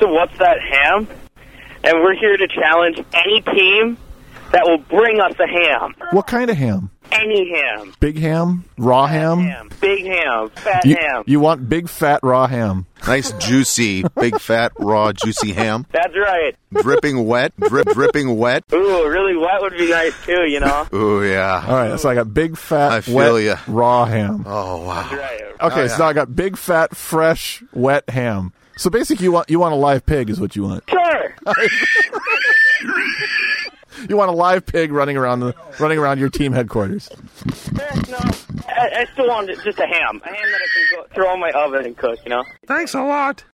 What's That Ham? And we're here to challenge any team that will bring us a ham. What kind of ham? Any ham. Big ham? Raw ham? Big ham. Fat ham. You want big, fat, raw ham. Nice, juicy, big, fat, raw, juicy ham. That's right. Dripping wet. Dripping wet. Ooh, really wet would be nice, too, you know? Ooh, yeah. All right, so I got big, fat, wet, raw ham. Oh, wow. That's right. Okay, so I got big, fat, fresh, wet ham. So basically, you want a live pig is what you want. Sure. You want a live pig running around your team headquarters. No, I still want just a ham. A ham that I can throw in my oven and cook, you know? Thanks a lot.